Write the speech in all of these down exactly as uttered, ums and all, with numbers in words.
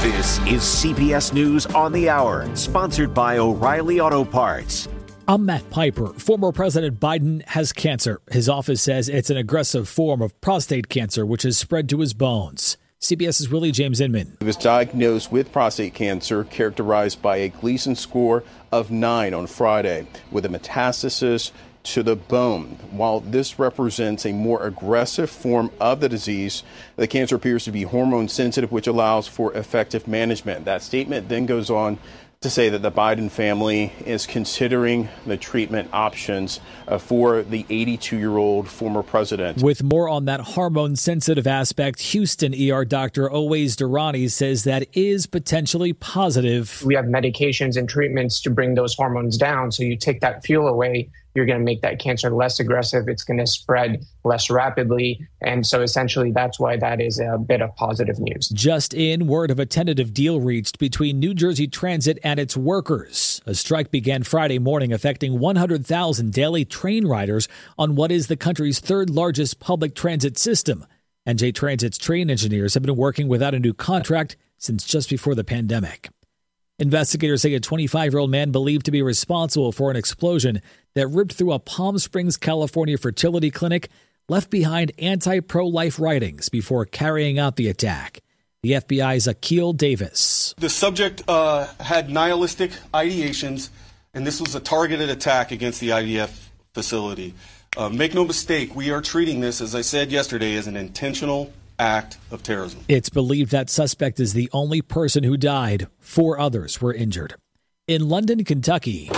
This is C B S News on the Hour, sponsored by O'Reilly Auto Parts. I'm Matt Piper. Former President Biden has cancer. His office says it's an aggressive form of prostate cancer, which has spread to his bones. CBS's Willie James Inman. He was diagnosed with prostate cancer, characterized by a Gleason score of nine on Friday, with a metastasis to the bone. While this represents a more aggressive form of the disease, the cancer appears to be hormone sensitive, which allows for effective management. That statement then goes on to say that the Biden family is considering the treatment options uh, for the eighty-two-year-old former president. With more on that hormone-sensitive aspect, Houston E R doctor Owais Durrani says that is potentially positive. We have medications and treatments to bring those hormones down. So you take that fuel away, you're going to make that cancer less aggressive. It's going to spread less rapidly. And so essentially that's why that is a bit of positive news. Just in, word of a tentative deal reached between New Jersey Transit and its workers. A strike began Friday morning, affecting one hundred thousand daily train riders on what is the country's third largest public transit system. N J Transit's train engineers have been working without a new contract since just before the pandemic. Investigators say a twenty-five-year-old man believed to be responsible for an explosion that ripped through a Palm Springs, California fertility clinic left behind anti-pro-life writings before carrying out the attack. The F B I's Akil Davis. The subject uh, had nihilistic ideations, and this was a targeted attack against the I D F facility. Uh, make no mistake, we are treating this, as I said yesterday, as an intentional act of terrorism. It's believed that suspect is the only person who died. Four others were injured. In London, Kentucky,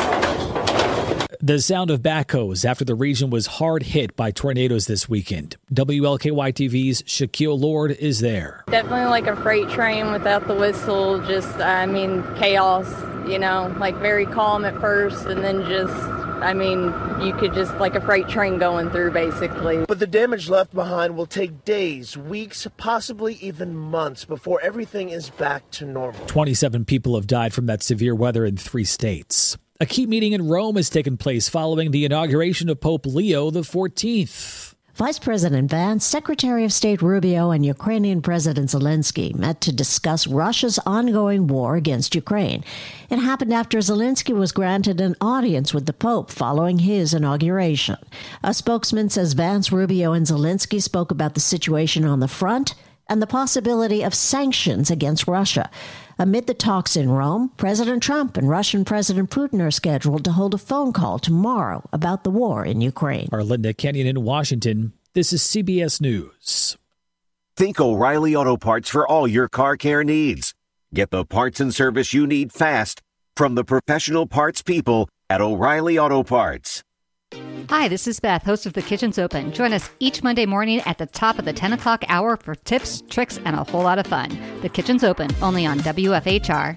the sound of backhoes after the region was hard hit by tornadoes this weekend. W L K Y T V's Shaquille Lord is there. Definitely like a freight train without the whistle. Just, I mean, chaos, you know, like very calm at first and then just, I mean, you could just like a freight train going through, basically. But the damage left behind will take days, weeks, possibly even months before everything is back to normal. twenty-seven people have died from that severe weather in three states. A key meeting in Rome has taken place following the inauguration of Pope Leo the fourteenth. Vice President Vance, Secretary of State Rubio, and Ukrainian President Zelensky met to discuss Russia's ongoing war against Ukraine. It happened after Zelensky was granted an audience with the Pope following his inauguration. A spokesman says Vance, Rubio, and Zelensky spoke about the situation on the front and the possibility of sanctions against Russia. Amid the talks in Rome, President Trump and Russian President Putin are scheduled to hold a phone call tomorrow about the war in Ukraine. Our Linda Kenyon in Washington. This is C B S News. Think O'Reilly Auto Parts for all your car care needs. Get the parts and service you need fast from the professional parts people at O'Reilly Auto Parts. Hi, this is Beth, host of The Kitchen's Open. Join us each Monday morning at the top of the ten o'clock hour for tips, tricks, and a whole lot of fun. The Kitchen's Open, only on W F H R.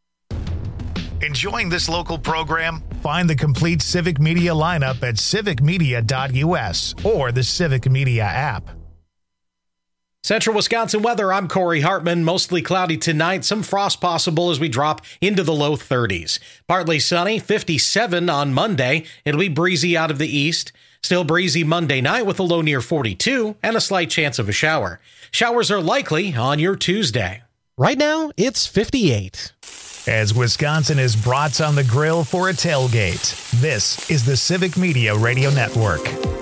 Enjoying this local program? Find the complete Civic Media lineup at civic media dot U S or the Civic Media app. Central Wisconsin weather, I'm Corey Hartman. Mostly cloudy tonight. Some frost possible as we drop into the low thirties. Partly sunny, fifty-seven on Monday. It'll be breezy out of the east. Still breezy Monday night with a low near forty-two and a slight chance of a shower. Showers are likely on your Tuesday. Right now, it's fifty-eight. As Wisconsin is brats on the grill for a tailgate, this is the Civic Media Radio Network.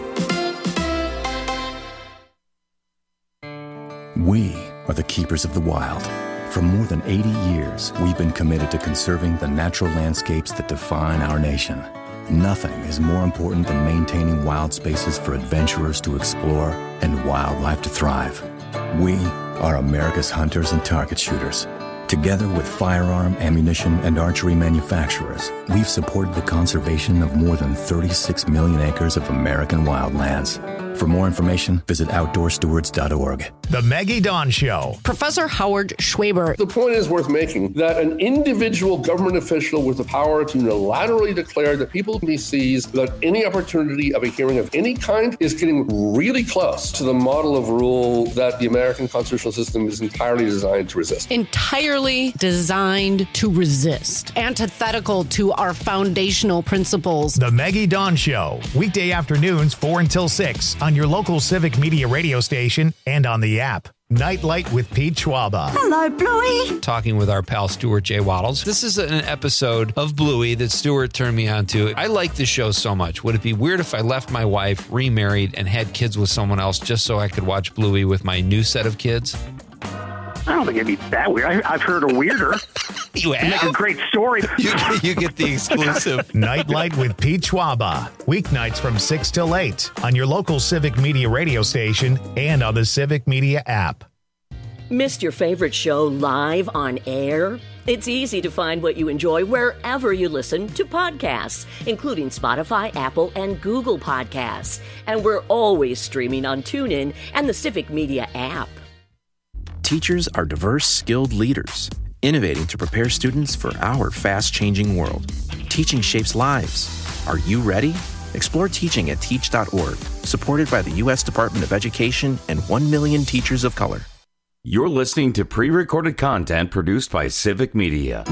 We are the keepers of the wild. For more than eighty years, we've been committed to conserving the natural landscapes that define our nation. Nothing is more important than maintaining wild spaces for adventurers to explore and wildlife to thrive. We are America's hunters and target shooters. Together with firearm, ammunition, and archery manufacturers, we've supported the conservation of more than thirty-six million acres of American wildlands. For more information, visit outdoor stewards dot org. The Maggie Dawn Show. Professor Howard Schwaber. The point is worth making that an individual government official with the power to unilaterally declare that people he sees without any opportunity of a hearing of any kind is getting really close to the model of rule that the American constitutional system is entirely designed to resist. Entirely designed to resist. Antithetical to our foundational principles. The Maggie Dawn Show. Weekday afternoons, four until six on your local Civic Media radio station and on the app. Nightlight with Pete Schwaba. Hello, Bluey. Talking with our pal Stuart J. Waddles. This is an episode of Bluey that Stuart turned me on to. I like this show so much. Would it be weird if I left my wife, remarried, and had kids with someone else just so I could watch Bluey with my new set of kids? I don't think it'd be that weird. I, I've heard a weirder. You have? Make a great story. You, you get the exclusive. Nightlight with Pete Schwaba. Weeknights from six till eight on your local Civic Media radio station and on the Civic Media app. Missed your favorite show live on air? It's easy to find what you enjoy wherever you listen to podcasts, including Spotify, Apple, and Google Podcasts. And we're always streaming on TuneIn and the Civic Media app. Teachers are diverse, skilled leaders, innovating to prepare students for our fast-changing world. Teaching shapes lives. Are you ready? Explore teaching at teach dot org, supported by the U S Department of Education and one million teachers of color. You're listening to pre-recorded content produced by Civic Media.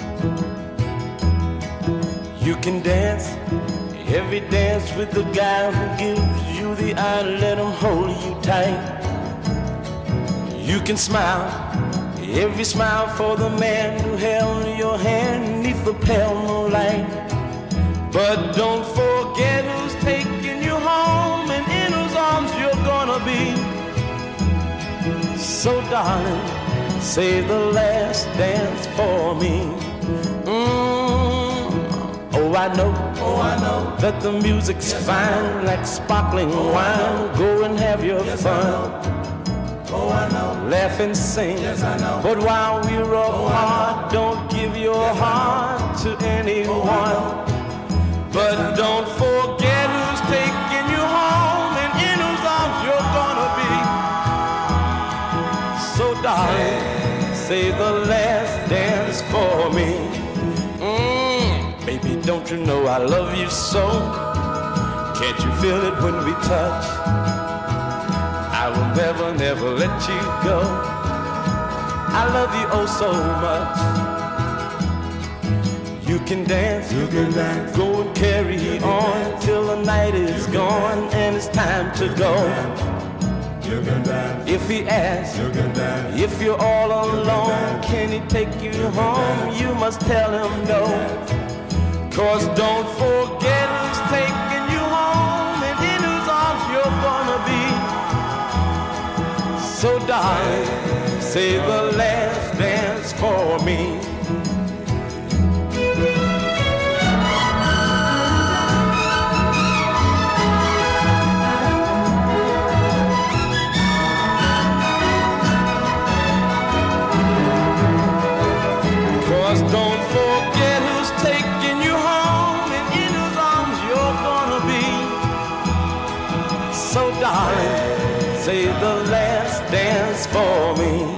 You can dance every dance with the guy who gives you the eye, let him hold you tight. You can smile every smile for the man who held your hand neath the pale moonlight. But don't forget who's taking you home and in whose arms you're gonna be. So darling, save the last dance for me. Mm. Oh, I know, oh, I know that the music's fine like sparkling wine. Go and have your yes, fun. Oh, I know. Laugh and sing. Yes, I know. But while we're apart, oh, don't give your yes, heart to anyone. Oh, but yes, don't forget who's taking you home and in whose arms you're gonna be. So darling, say the last dance for me. Mm, baby, don't you know I love you so? Can't you feel it when we touch? I will never, never let you go. I love you oh so much. You can dance, you can dance. Go and carry on dance. Till the night is gone and it's time to go. You can dance. If he asks, you can dance. If you're all alone, can, can he take you, you home? Dance. You must tell him no. Cause don't forget who's taking you home and in whose arms you're gonna be. So darling, say the last dance for me. Cause don't forget who's taking you home and in whose arms you're gonna be. So darling, say the last dance for me.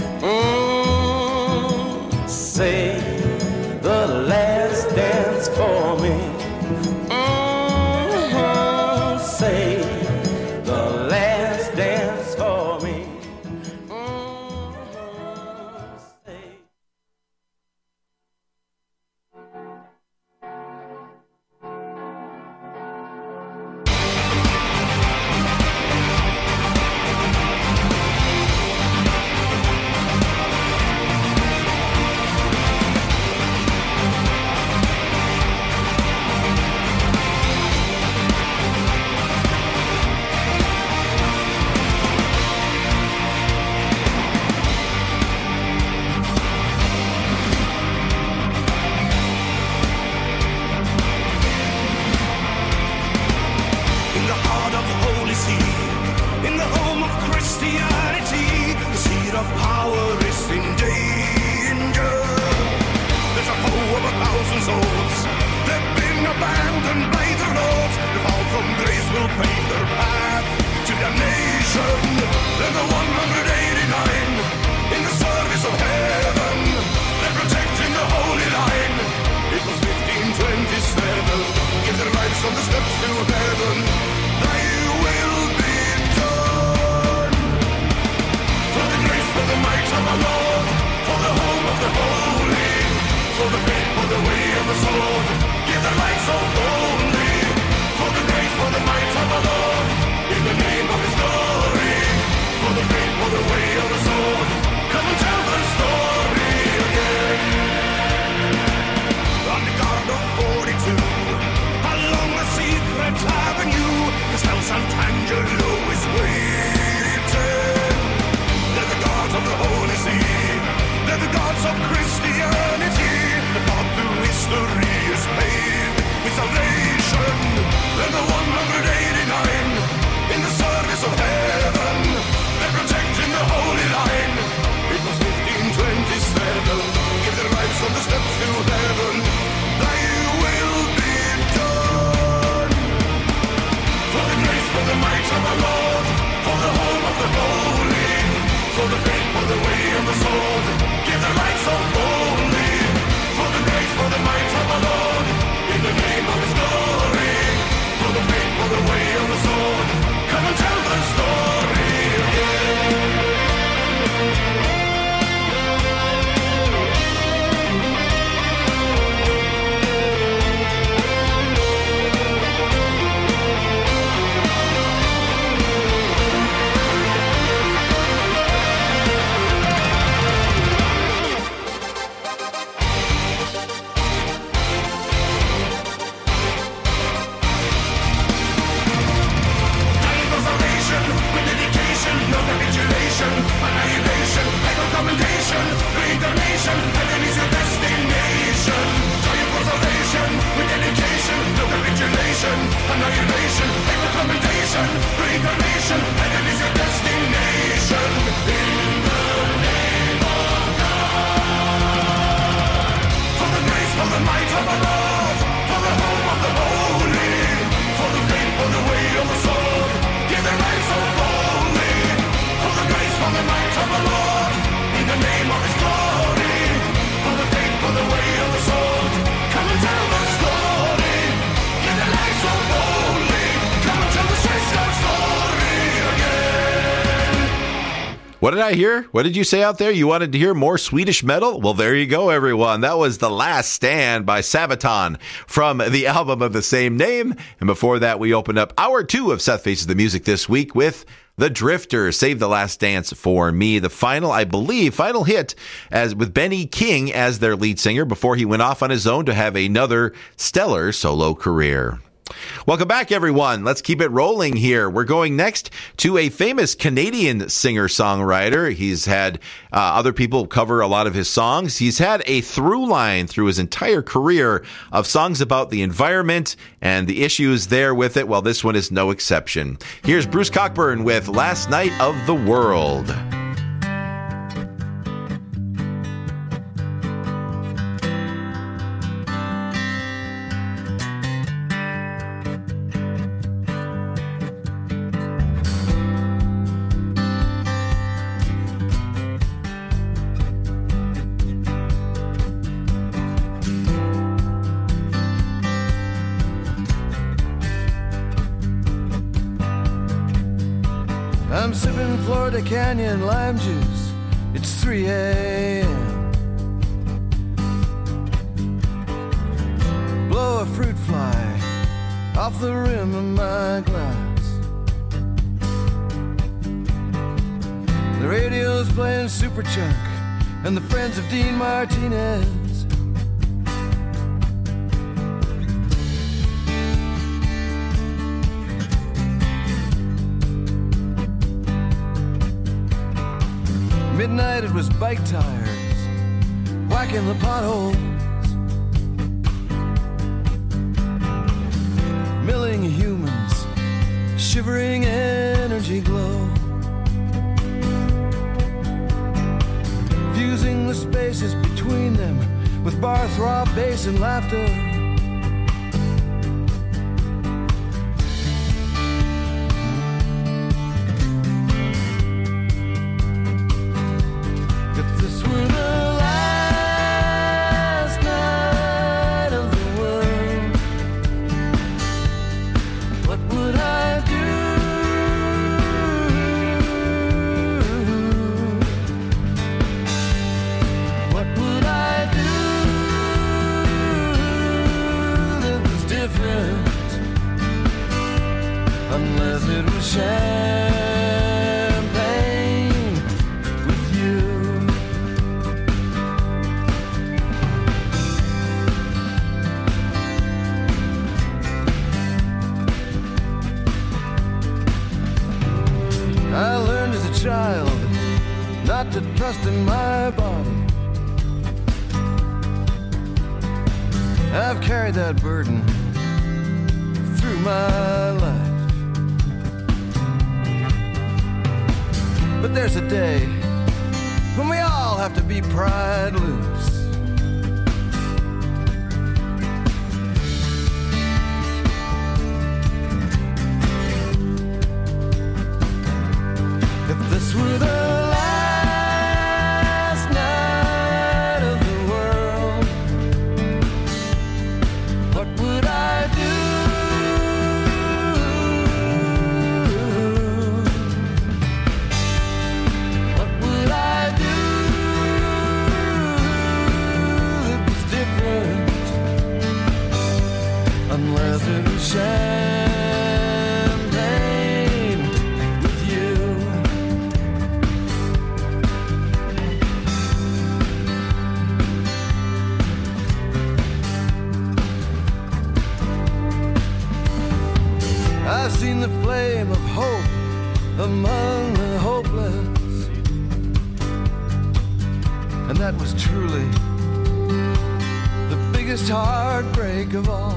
Mm, say the last dance for me. Mm, say the last dance for me. Mm, say. For the great, for the might of the Lord, in the name of His glory, for the great. For the faith, for the way of the sword, give the light so boldly. For the grace, for the might of the Lord, in the name of his glory. For the faith, for the way of the sword, come and tell the story again. Annihilation, legal commendation, reincarnation, heaven is your destination. Joy and consolation, with dedication, no capitulation, annihilation, legal commendation, reincarnation, heaven is your destination. In the name of God. For the grace, for the might of the Lord, for the home of the holy, for the faith, for the way of the sword, give the life so boldly. For the grace, for the might of the Lord, in the name of his glory. For the faith, for the way of the sword, come and tell the story. Give the light so boldly, come and tell the Swiss God story again. What did I hear? What did you say out there? You wanted to hear more Swedish metal? Well, there you go, everyone. That was The Last Stand by Sabaton from the album of the same name. And before that, we opened up hour two of Seth Faces the Music this week with The Drifters, Save the Last Dance for Me. The final, I believe, final hit as with Benny King as their lead singer before he went off on his own to have another stellar solo career. Welcome back, everyone. Let's keep it rolling here. We're going next to a famous Canadian singer-songwriter. He's had uh, other people cover a lot of his songs. He's had a through line through his entire career of songs about the environment and the issues there with it. Well, this one is no exception. Here's Bruce Cockburn with Last Night of the World. I'm sipping Florida Canyon lime juice. It's three a.m. Blow a fruit fly off the rim of my glass. The radio's playing Superchunk and the Friends of Dean Martinez. Midnight it was bike tires whacking the potholes, milling humans, shivering energy glow, fusing the spaces between them with bar throb bass and laughter. Trust in my body. I've carried that burden through my life. But there's a day when we all have to be pried loose. If this were the last among the hopeless. And that was truly the biggest heartbreak of all.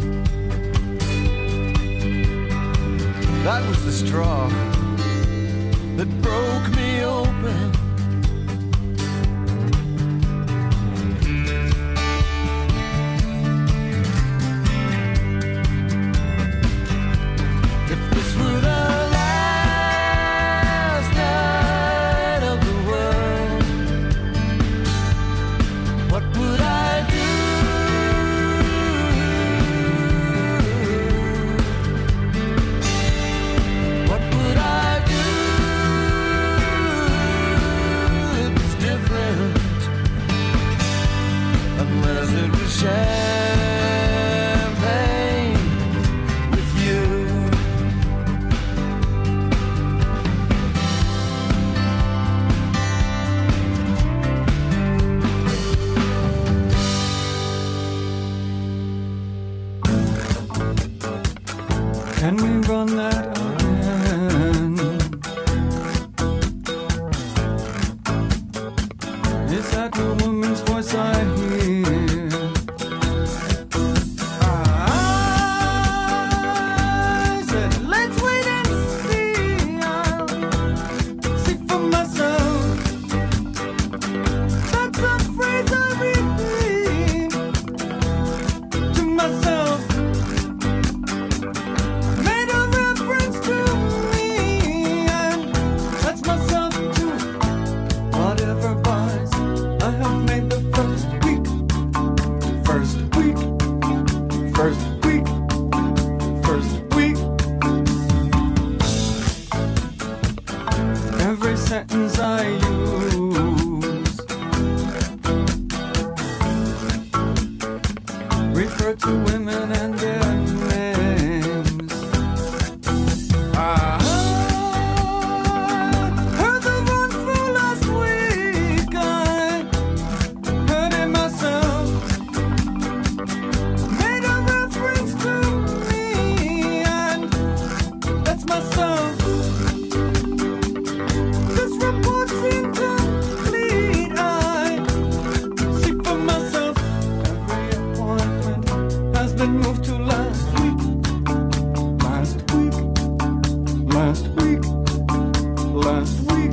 That was the straw that broke me open. If this were the last night of the world, what would I do? What would I do? It was different, unless it was champagne with you. Can we run that again? Is that the woman's voice I hear? I said, let's wait and see. I'll see for myself. That's a phrase I repeat to myself. Made a reference to me, and that's myself too. Whatever buys, I have made the first week, first week, first week, first week. Every sentence I use refer to women and their names. I heard the one from last week. I heard it myself. Made a reference to me, and that's myself. This report's incomplete. I see for myself. Every appointment has been moved to last week. Last week. Last week. Last week.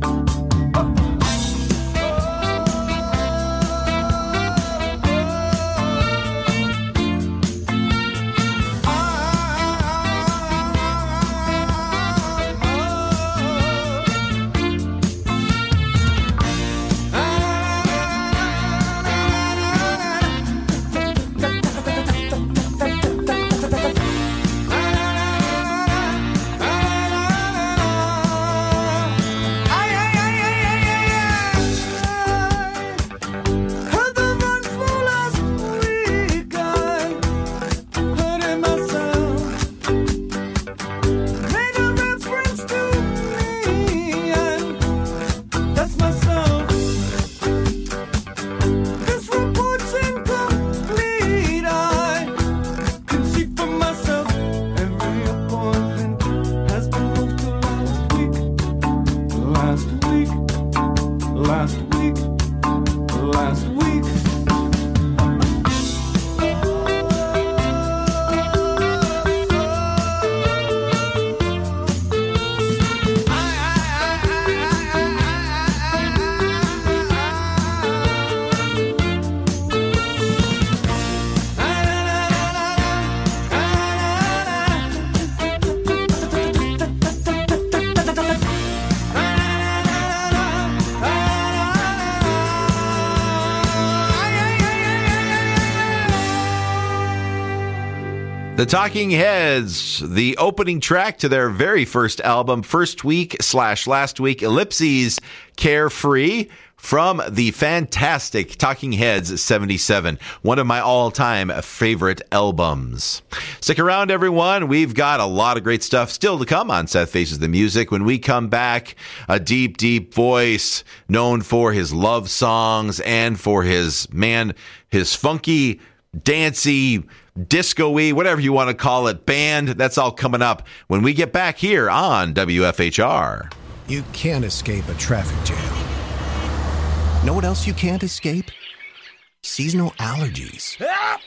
Heard the run for last week. I heard it myself. Made a reference to me, and that's myself. This report's incomplete. I can see for myself. Every appointment has been moved to last week. Last week. Last week. Last week. The Talking Heads, the opening track to their very first album, First Week slash Last Week, Ellipses, Carefree, from the fantastic Talking Heads seventy-seven, one of my all-time favorite albums. Stick around, everyone. We've got a lot of great stuff still to come on Seth Faces the Music. When we come back, a deep, deep voice known for his love songs and for his, man, his funky, dancey, disco-y, whatever you want to call it, band. That's all coming up when we get back here on W F H R. You can't escape a traffic jam. Know what else you can't escape? Seasonal allergies.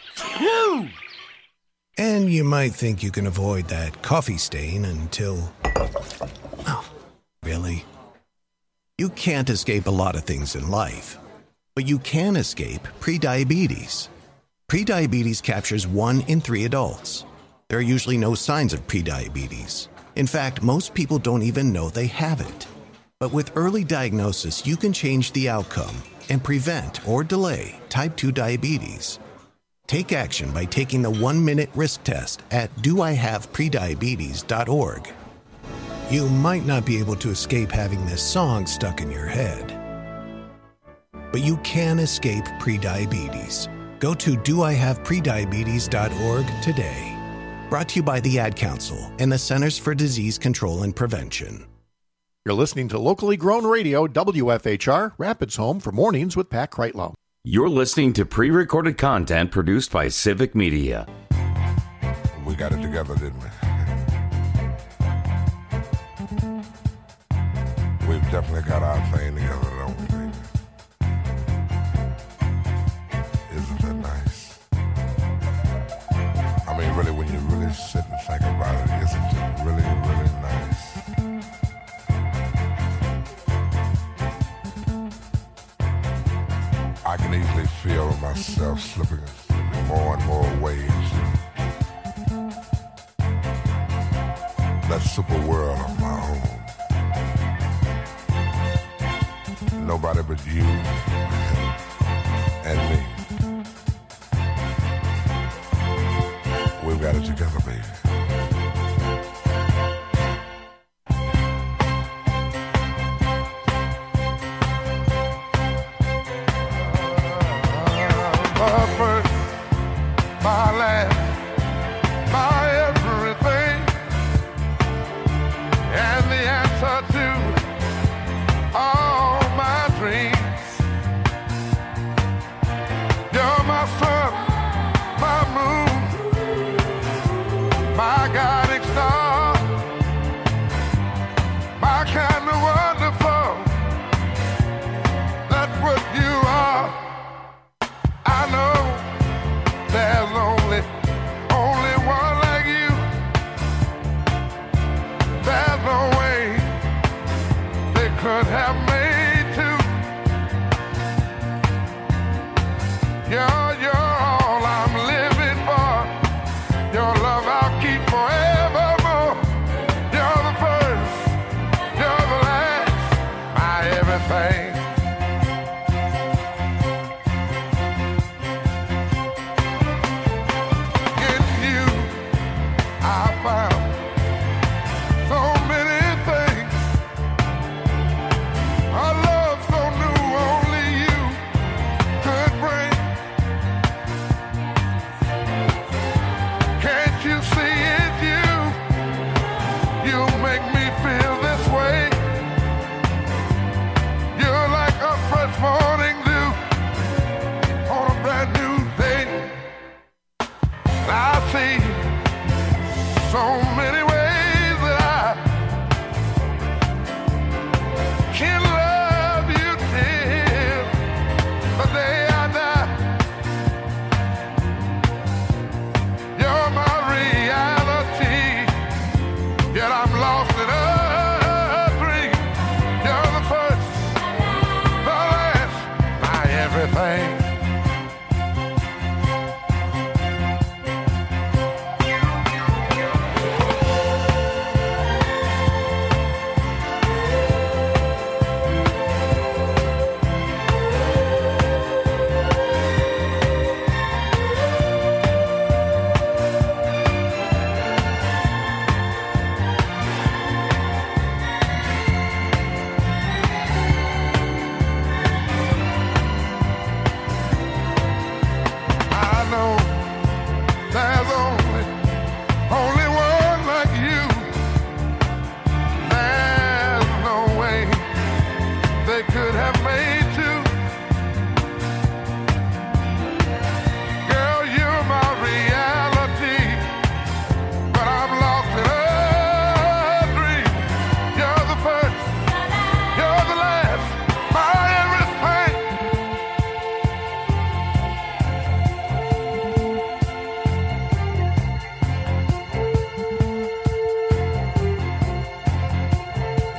And you might think you can avoid that coffee stain until... Oh, really? You can't escape a lot of things in life, but you can escape prediabetes. Prediabetes captures one in three adults. There are usually no signs of prediabetes. In fact, most people don't even know they have it. But with early diagnosis, you can change the outcome and prevent or delay type two diabetes. Take action by taking the one-minute risk test at do I have prediabetes dot org. You might not be able to escape having this song stuck in your head, but you can escape prediabetes. Go to do I have prediabetes dot org today. Brought to you by the Ad Council and the Centers for Disease Control and Prevention. You're listening to locally grown radio, W F H R, Rapids home for Mornings with Pat Kreitlow. You're listening to pre-recorded content produced by Civic Media. We got it together, didn't we? We've definitely got our thing together, don't we, baby? Isn't that nice? I mean, really, when you really sit and think about it, isn't it really, really nice? I can easily feel myself slipping and slipping more and more waves. That super world of my own. Nobody but you and me. We've got it together, baby. My first, my last, my everything, and the answer to all my dreams. You're my sun, my moon, my guiding star, my kind of wonderful. That's what you are. I know there's only, only one like you. There's no way they could have made two. You're, you're all I'm living for. Your love I'll keep forevermore. You're the first, you're the last, my everything. In you, I found so many things. A love so new, only you could bring. Can't you see it's you? You make me feel this way. You'll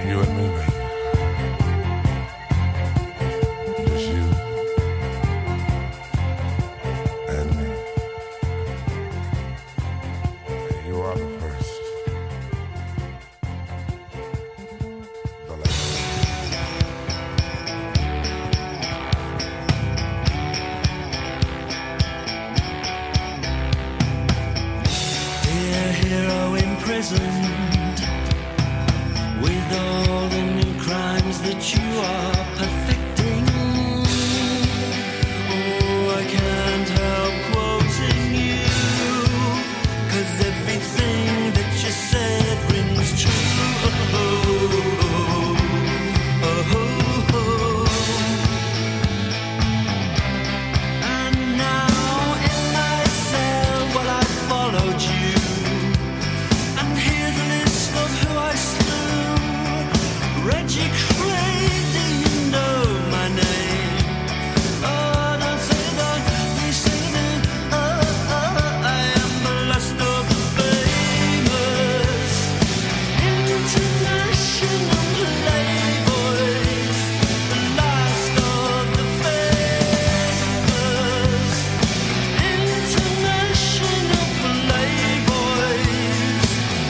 you and me, baby. Just you and me. And you are the first. The last. Dear hero imprisoned with all the new crimes that you are perfecting. Oh, I can't help quoting you, 'cause everything that you said rings true. Oh, oh, oh, oh. And now in my cell, well, I followed you. And here's a list of who I slew. Reggie Craig, do you know my name? Oh, don't say that, you say that. Oh, oh, I am the last of the famous international playboys. The last of the famous international playboys.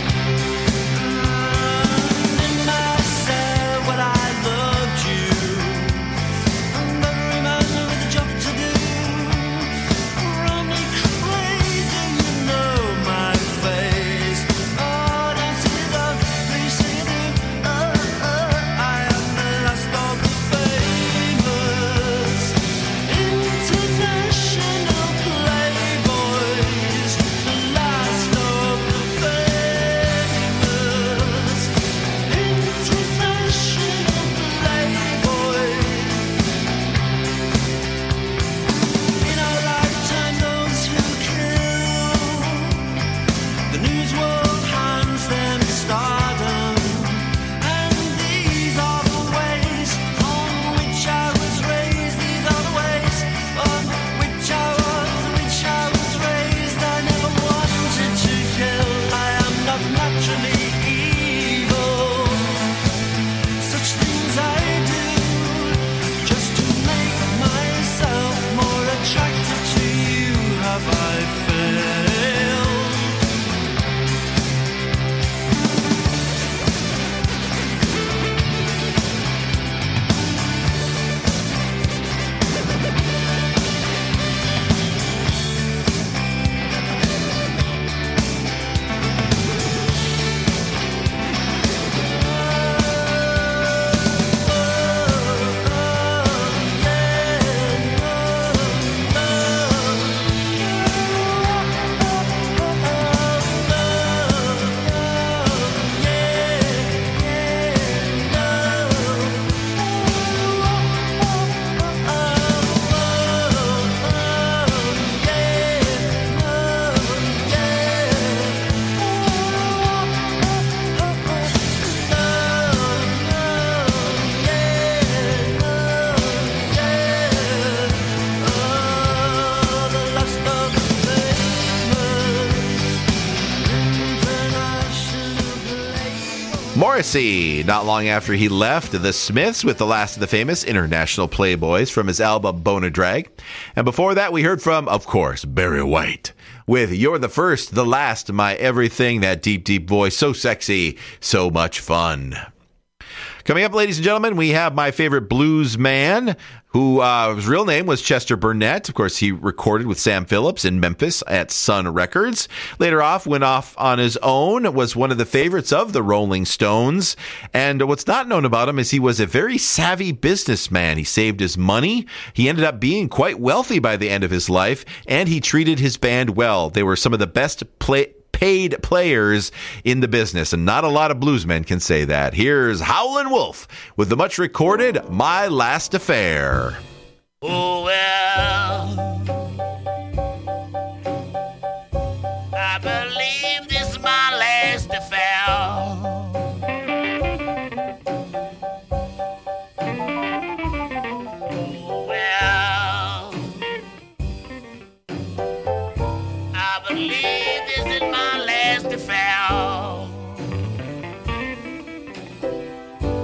In my cell, well, I loved you, and every man with a job to do. Ronnie Crazy, you know my face. Oh, don't say that, please say that. Oh, oh, I am the last of the famous international playboys. The last of the famous international playboys. In our lifetime, those who kill, the news world hands them stardom. And these are the ways on which I was raised. These are the ways on which I was, which I was raised. I never wanted to kill. I am not naturally evil. Such things I do just to make myself more attractive to you. Have I failed? Morrissey, not long after he left the Smiths with the last of the famous international playboys from his album Bona Drag. And before that, we heard from, of course, Barry White with You're the First, the Last, My Everything, that deep, deep voice, so sexy, so much fun. Coming up, ladies and gentlemen, we have my favorite blues man, who uh, his real name was Chester Burnett. Of course, he recorded with Sam Phillips in Memphis at Sun Records. Later off, went off on his own, was one of the favorites of the Rolling Stones. And what's not known about him is he was a very savvy businessman. He saved his money. He ended up being quite wealthy by the end of his life, and he treated his band well. They were some of the best play paid players in the business, and not a lot of bluesmen can say that. Here's Howlin' Wolf with the much recorded My Last Affair. Oh, well, I believe this is my last affair. Oh, well, I believe this is my last affair.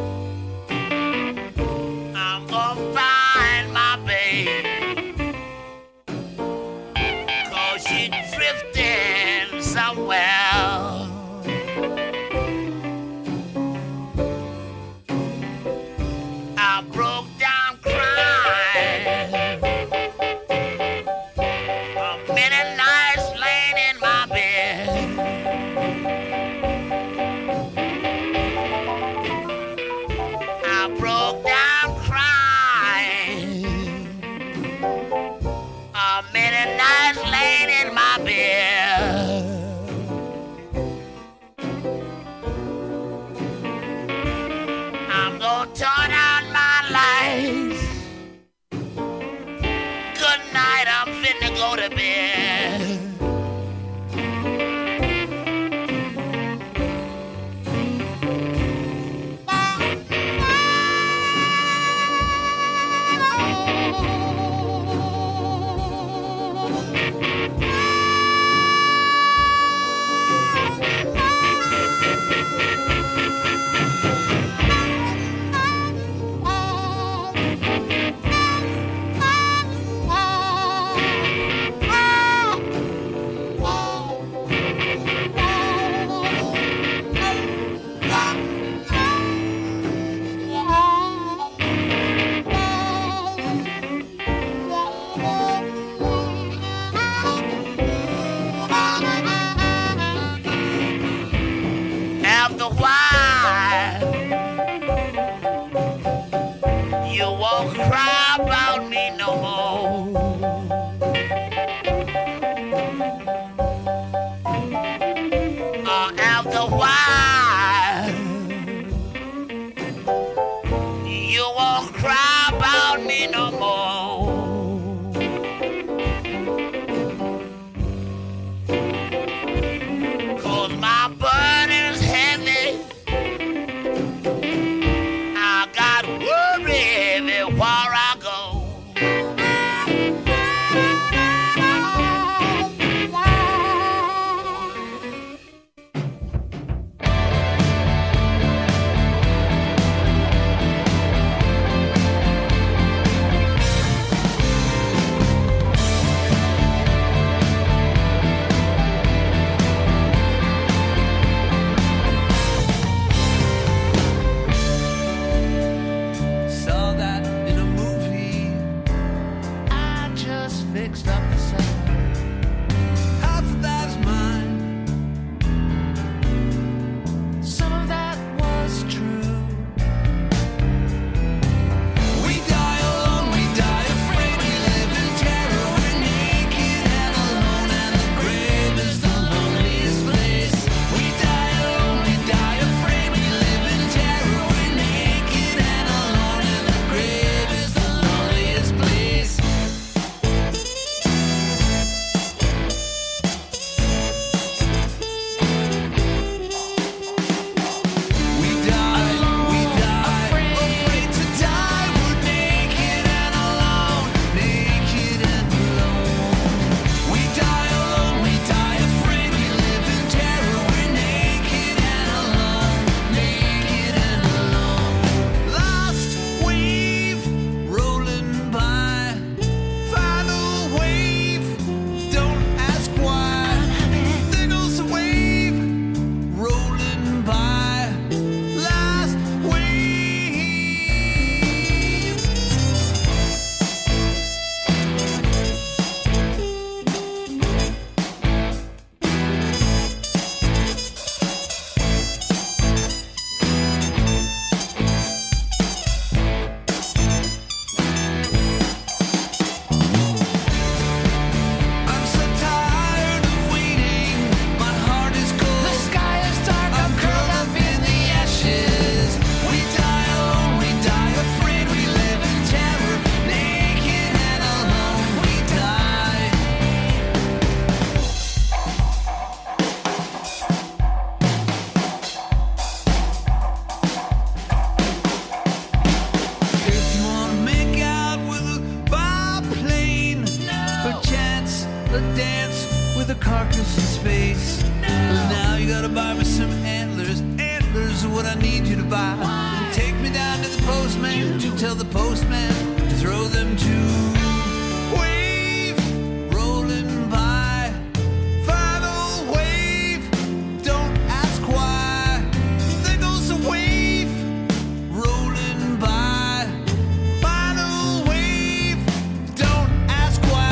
carcass in space. Now you gotta buy me some antlers. Antlers are what I need you to buy. And take me down to the postman to tell the postman to throw them to wave rolling by. Final wave, don't ask why. There goes the wave rolling by. Final wave, don't ask why.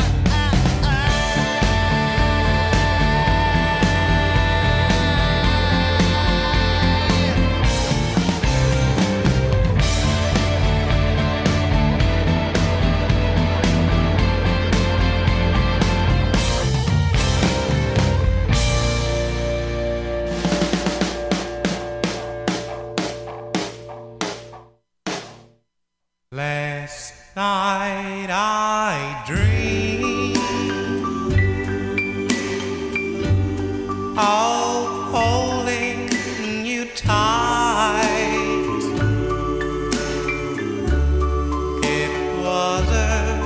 Last night I dreamed of holding you tight. It was a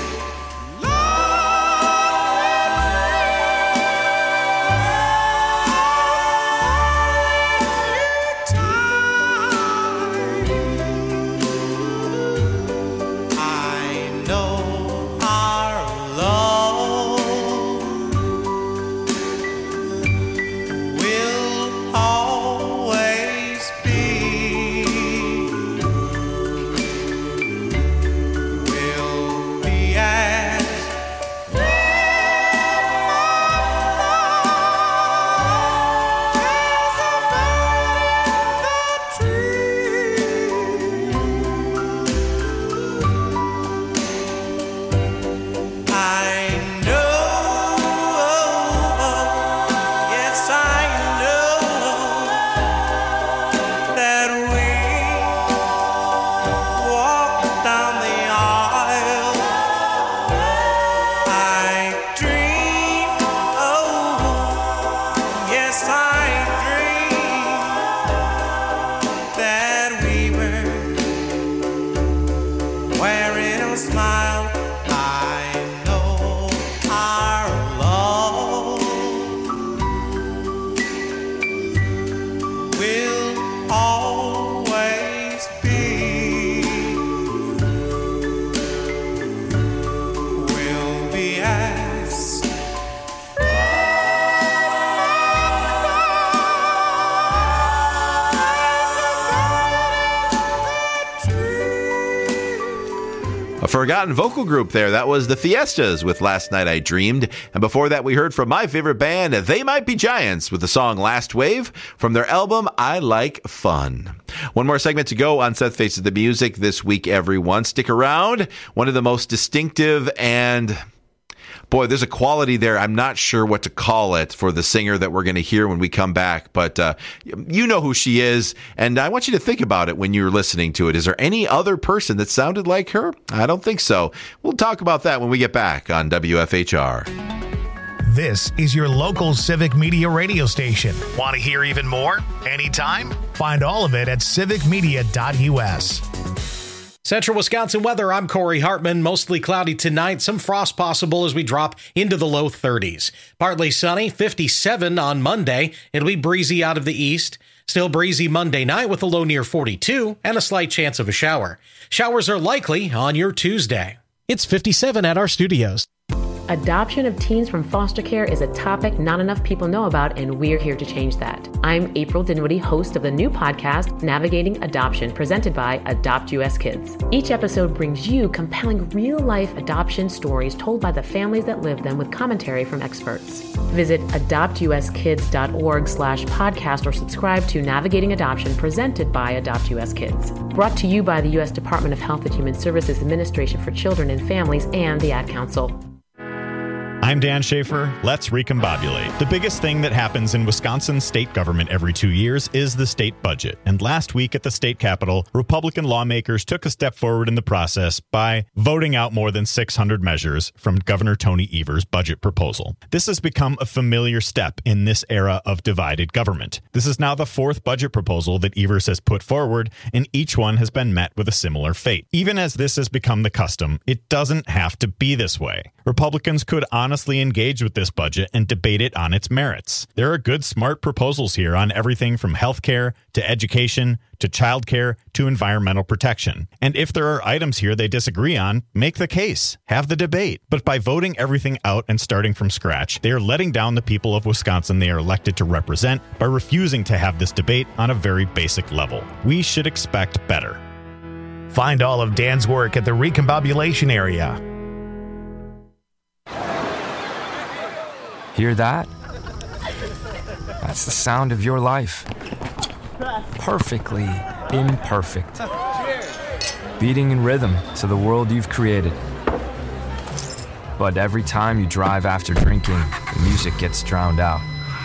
I know our love will always be, will be as I know, yes I know that we walk down the aisle. I dream, oh, yes I dream that we were wearing a smile. I know our love will always be, will be as A forgotten vocal group there. That was the Fiestas with Last Night I Dreamed. And before that, we heard from my favorite band, They Might Be Giants, with the song Last Wave from their album I Like Fun. One more segment to go on Seth Faces the Music this week, everyone. Stick around. One of the most distinctive and... boy, there's a quality there. I'm not sure what to call it for the singer that we're going to hear when we come back, but uh, you know who she is, and I want you to think about it when you're listening to it. Is there any other person that sounded like her? I don't think so. We'll talk about that when we get back on W F H R. This is your local Civic Media radio station. Want to hear even more? Anytime? Find all of it at civic media dot U S. Central Wisconsin weather, I'm Corey Hartman. Mostly cloudy tonight. Some frost possible as we drop into the low thirties. Partly sunny, fifty-seven on Monday. It'll be breezy out of the east. Still breezy Monday night with a low near forty-two and a slight chance of a shower. Showers are likely on your Tuesday. It's fifty-seven at our studios. Adoption of teens from foster care is a topic not enough people know about, and we're here to change that. I'm April Dinwiddie, host of the new podcast, Navigating Adoption, presented by Adopt U S Kids. Each episode brings you compelling real-life adoption stories told by the families that live them with commentary from experts. Visit adopt u s kids dot org slash podcast or subscribe to Navigating Adoption, presented by Adopt U S Kids. Brought to you by the U S Department of Health and Human Services Administration for Children and Families and the Ad Council. I'm Dan Schaefer. Let's recombobulate. The biggest thing that happens in Wisconsin state government every two years is the state budget. And last week at the state capitol, Republican lawmakers took a step forward in the process by voting out more than six hundred measures from Governor Tony Evers' budget proposal. This has become a familiar step in this era of divided government. This is now the fourth budget proposal that Evers has put forward, and each one has been met with a similar fate. Even as this has become the custom, it doesn't have to be this way. Republicans could honestly honestly engage with this budget and debate it on its merits. There are good, smart proposals here on everything from healthcare to education to childcare to environmental protection. And if there are items here they disagree on, make the case, have the debate. But by voting everything out and starting from scratch, they are letting down the people of Wisconsin they are elected to represent by refusing to have this debate on a very basic level. We should expect better. Find all of Dan's work at the Recombobulation area. Hear that? That's the sound of your life. Perfectly imperfect. Beating in rhythm to the world you've created. But every time you drive after drinking, the music gets drowned out.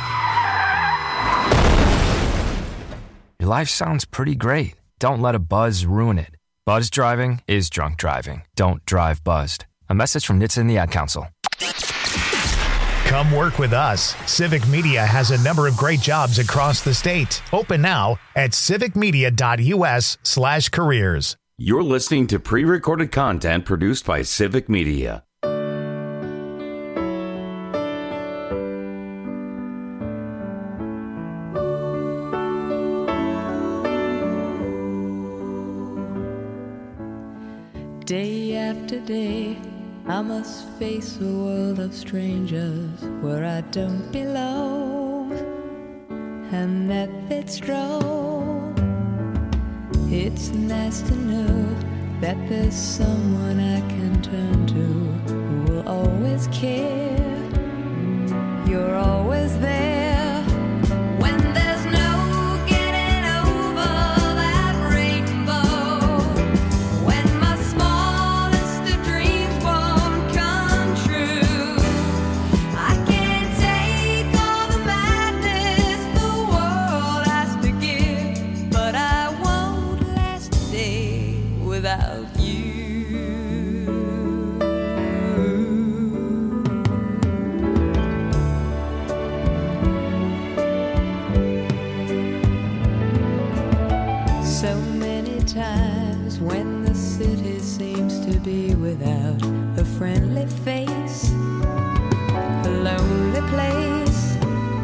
Your life sounds pretty great. Don't let a buzz ruin it. Buzz driving is drunk driving. Don't drive buzzed. A message from N H T S A and the Ad Council. Come work with us. Civic Media has a number of great jobs across the state. Open now at civicmedia.us slash careers. You're listening to pre-recorded content produced by Civic Media. Day after day, I must face a world of strangers where I don't belong, and that it's strong. It's nice to know that there's someone I can turn to who will always care. You're always there when there's no getting over that rainbow. When my smallest of dreams won't come true, I can't take all the madness the world has to give, but I won't last a day without you. So many times when the city seems to be without a friendly face, a lonely place,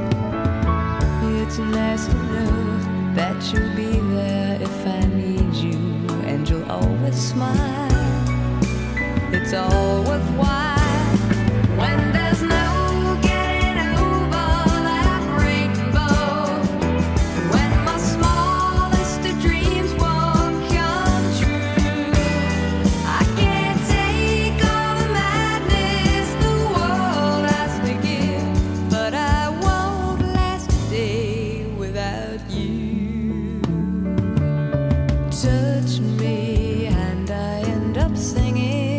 it's nice to know that you'll be there if I need you, and you'll always smile. It's all worthwhile when there's no getting over that rainbow. When my smallest of dreams won't come true, I can't take all the madness the world has to give, but I won't last a day without you. Touch me and I end up singing.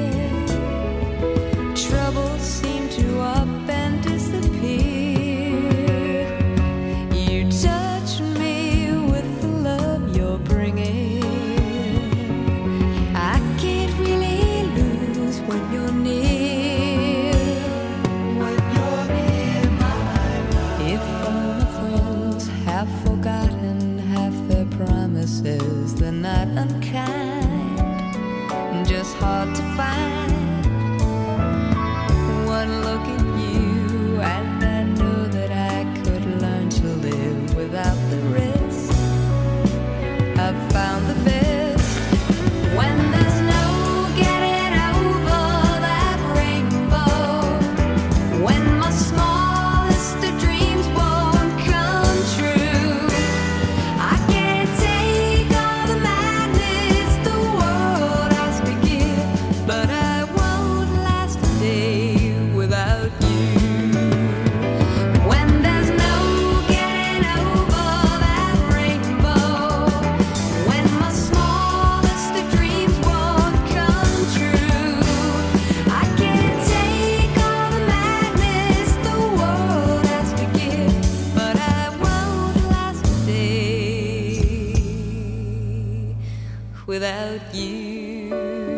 Troubles seem to up and disappear. You touch me with the love you're bringing. I can't really lose when you're near. When you're near my life. If all my friends have forgotten half their promises, they're not unkind, just hard to find. One look at you and I know that I could learn to live without the risk. I've found the best when there's no getting over that rainbow. When my smallest of dreams won't come true, I can't take all the madness the world has to give, but I won't last a day without you. When there's no getting over that rainbow, when my smallest of dreams won't come true, I can't take all the madness the world has to give, but I won't last a day without you.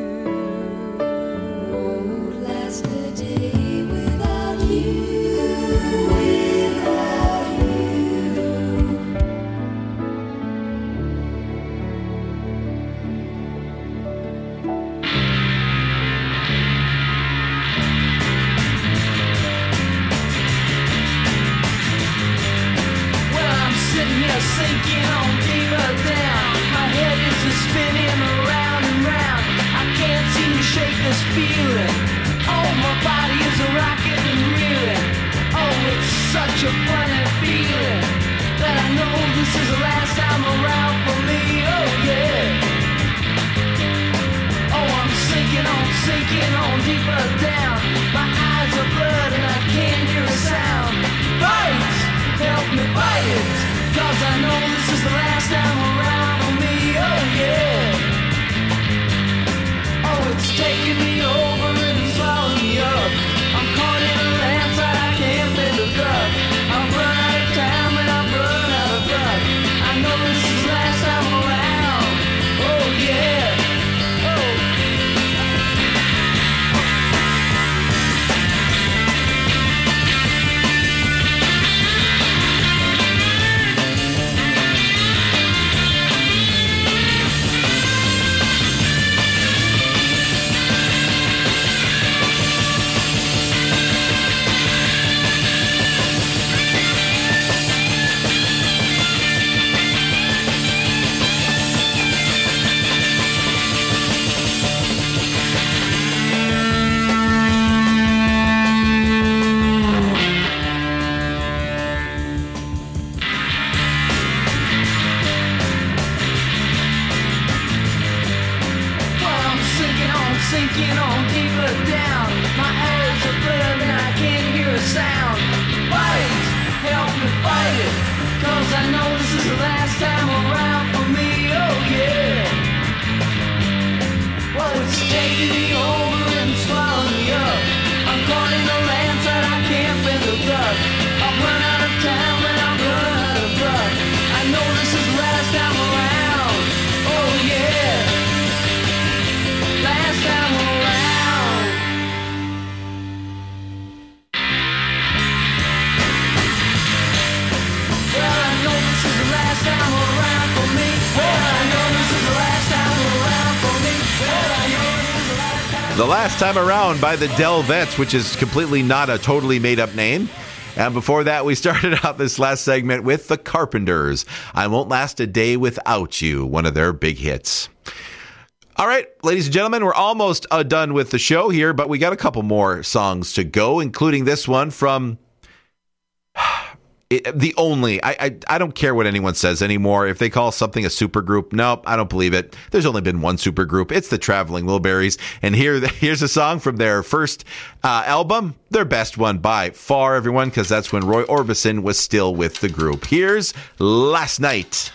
Won't last a day without you. Without you. this feeling. Oh, my body is a rocket and reeling. Oh, it's such a funny feeling that I know this is the last time around for me. Oh, yeah. Oh, I'm sinking on, sinking on deeper down. My eyes are blood and I can't hear a sound. Fight! Help me fight it, 'cause I know this is the last time around for me. Oh, yeah. Oh, it's taking me over and swallowing me up. I'm caught in a landslide, I can't bend the gut. I've run out of time and I've run out of blood. I know this is the last time around. Oh, yeah. Oh. Sinking on deeper down. My eyes are blood and I can't hear a sound. Fight! Help me fight it, 'cause I know this is the last time around for me. Oh yeah. Well, it's taking me over and swallowing me up. I'm caught in a landslide, I can't bend the gut. I've run out of time and I've run out of blood. I know this is the last time around. Oh yeah. Last time around. Well, I know this is the last time around for me. Well, I know this is the last time around for me. Well, I know this is the last time. The Last Time Around by the Delvettes, which is completely not a totally made-up name. And before that, we started out this last segment with the Carpenters. I Won't Last a Day Without You, one of their big hits. All right, ladies and gentlemen, we're almost uh, done with the show here, but we got a couple more songs to go, including this one from it, the only, I, I I don't care what anyone says anymore. If they call something a supergroup, no, I don't believe it. There's only been one supergroup. It's the Traveling Wilburys. And here, here's a song from their first uh, album, their best one by far, everyone, because that's when Roy Orbison was still with the group. Here's Last Night.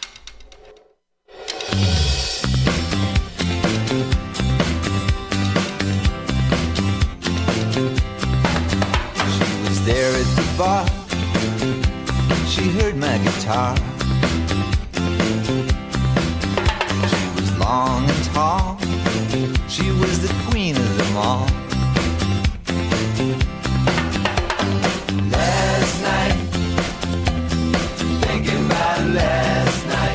There at the bar, she heard my guitar. She was long and tall, she was the queen of them all. Last night, thinking about last night.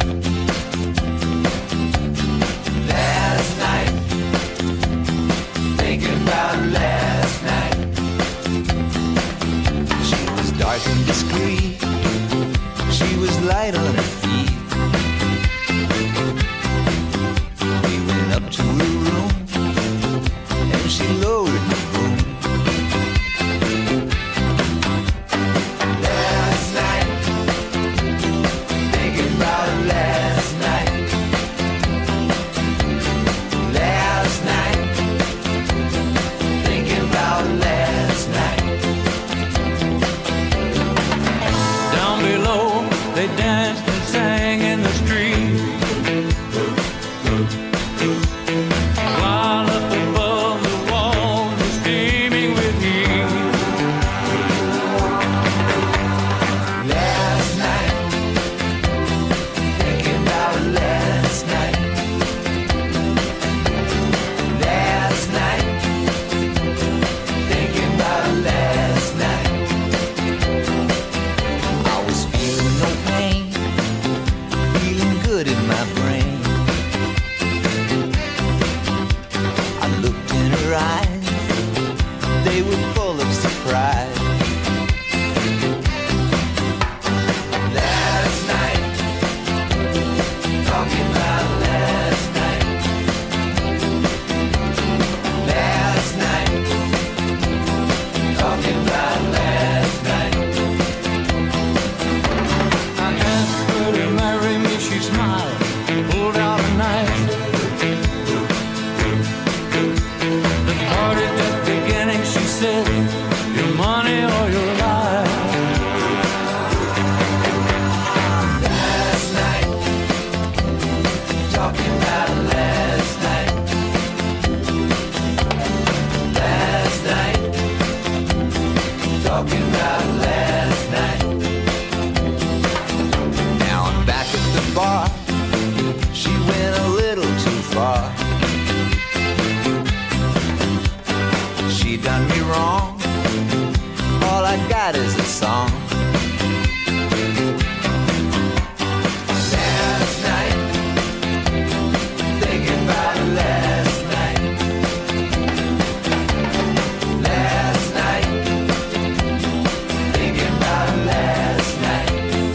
Last night, thinking about last night. Dark and discreet, she was light far. She done me wrong. All I got is a song. Last night, thinking about last night. Last night, thinking about last night.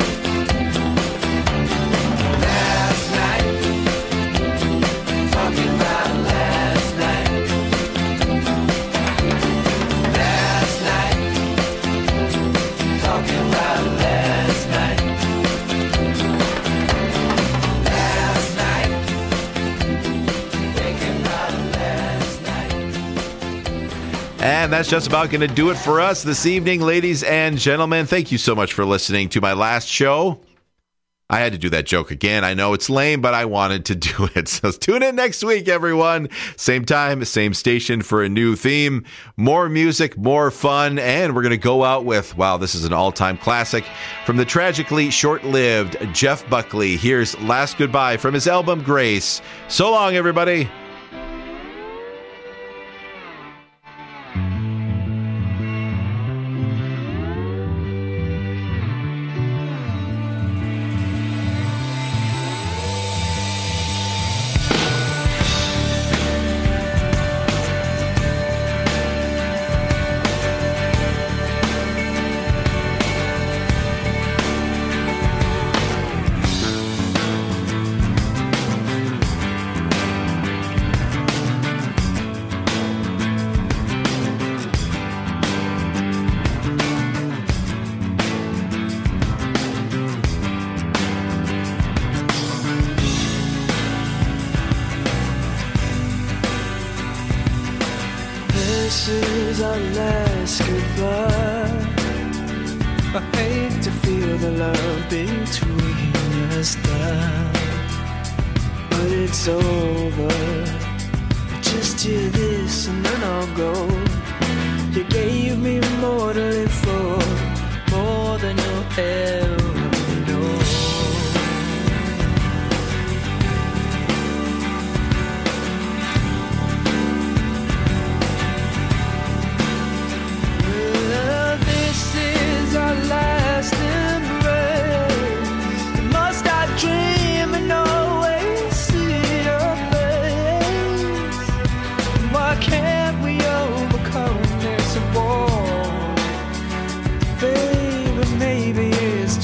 Last night, talking about last night. Last night, talking about last night. Last night, thinking about last night. And that's just about going to do it for us this evening, ladies and gentlemen. Thank you so much for listening to my last show. I had to do that joke again. I know it's lame, but I wanted to do it. So tune in next week, everyone. Same time, same station for a new theme. More music, more fun. And we're going to go out with, wow, this is an all-time classic from the tragically short-lived Jeff Buckley. Here's Last Goodbye from his album Grace. So long, everybody. This is our last goodbye. I hate to feel the love between us now, but it's over. Just hear this and then I'll go. You gave me more to live for, more than you'll ever know. Well, this is our last embrace. Must I dream and always see your face? Why can't we overcome this wall? Baby, maybe it's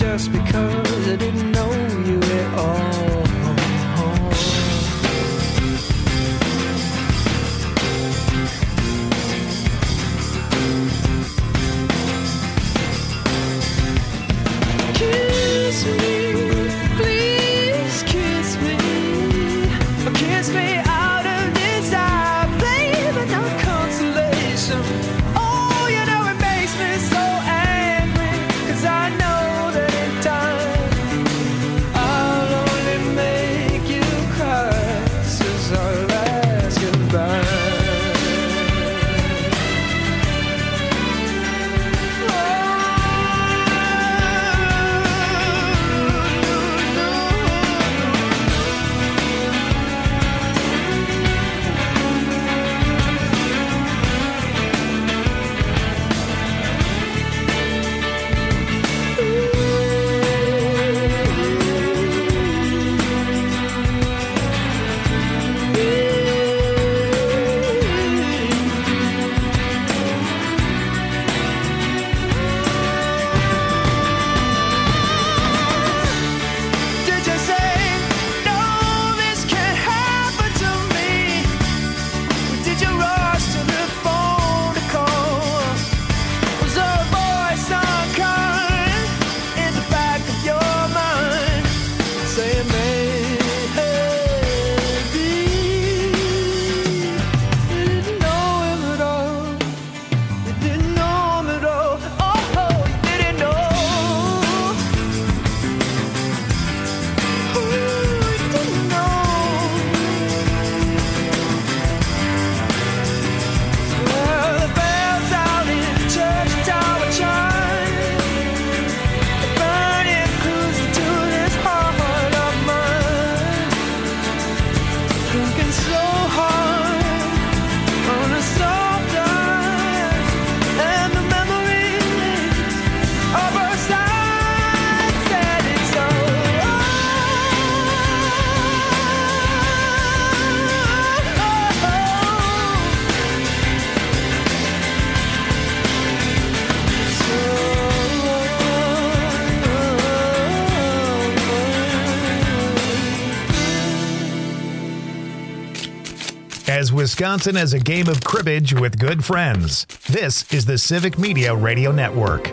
as Wisconsin has a game of cribbage with good friends. This is the Civic Media Radio Network.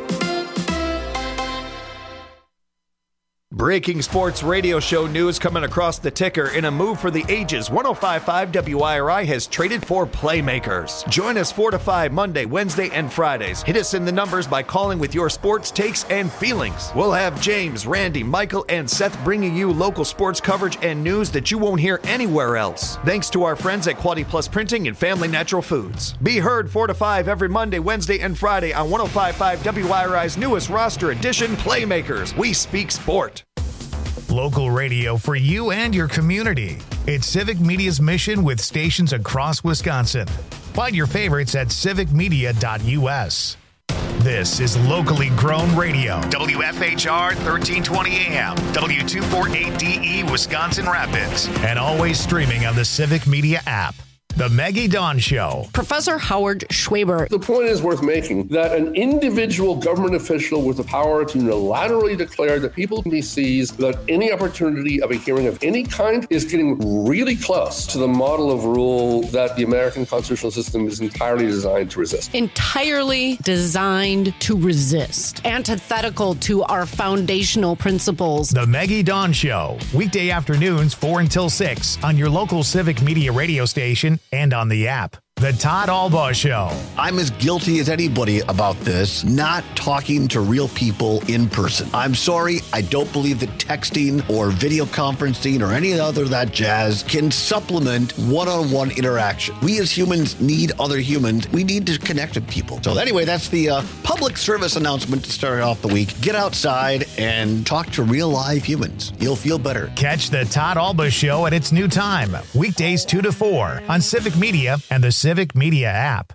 Breaking sports radio show news coming across the ticker. In a move for the ages, one oh five point five W I R I has traded for playmakers. Join us four to five Monday, Wednesday, and Fridays. Hit us in the numbers by calling with your sports takes and feelings. We'll have James, Randy, Michael, and Seth bringing you local sports coverage and news that you won't hear anywhere else. Thanks to our friends at Quality Plus Printing and Family Natural Foods. Be heard four to five every Monday, Wednesday, and Friday on one oh five point five W I R I's newest roster edition, Playmakers. We speak sport. Local radio for you and your community. It's Civic Media's mission with stations across Wisconsin. Find your favorites at civic media dot U S. This is locally grown radio. W F H R thirteen twenty A M, W two forty-eight D E, Wisconsin Rapids. And always streaming on the Civic Media app. The Maggie Dawn Show. Professor Howard Schwaber. The point is worth making that an individual government official with the power to unilaterally declare that people can be seized without any opportunity of a hearing of any kind is getting really close to the model of rule that the American constitutional system is entirely designed to resist. Entirely designed to resist. Antithetical to our foundational principles. The Maggie Dawn Show. Weekday afternoons, four until six on your local Civic Media radio station and on the app. The Todd Albaugh Show. I'm as guilty as anybody about this, not talking to real people in person. I'm sorry, I don't believe that texting or video conferencing or any other of that jazz can supplement one-on-one interaction. We as humans need other humans. We need to connect with people. So anyway, that's the uh, public service announcement to start off the week. Get outside and talk to real live humans. You'll feel better. Catch the Todd Albaugh Show at its new time, weekdays two to four on Civic Media and the Civic Media app.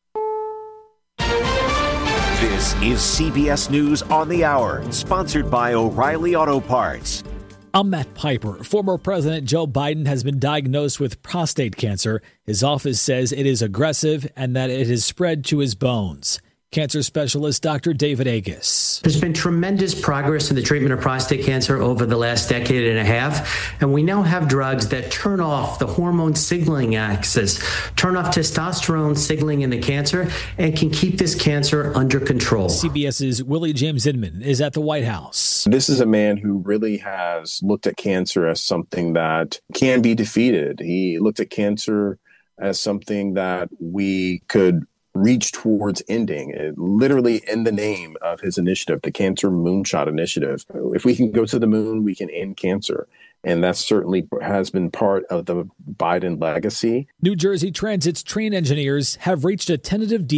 This is C B S News on the Hour, sponsored by O'Reilly Auto Parts. I'm Matt Piper. Former President Joe Biden has been diagnosed with prostate cancer. His office says it is aggressive and that it has spread to his bones. Cancer specialist Doctor David Agus. There's been tremendous progress in the treatment of prostate cancer over the last decade and a half, and we now have drugs that turn off the hormone signaling axis, turn off testosterone signaling in the cancer, and can keep this cancer under control. CBS's Willie James Inman is at the White House. This is a man who really has looked at cancer as something that can be defeated. He looked at cancer as something that we could reach towards ending, it, literally in the name of his initiative, the Cancer Moonshot Initiative. If we can go to the moon, we can end cancer. And that certainly has been part of the Biden legacy. New Jersey Transit's train engineers have reached a tentative deal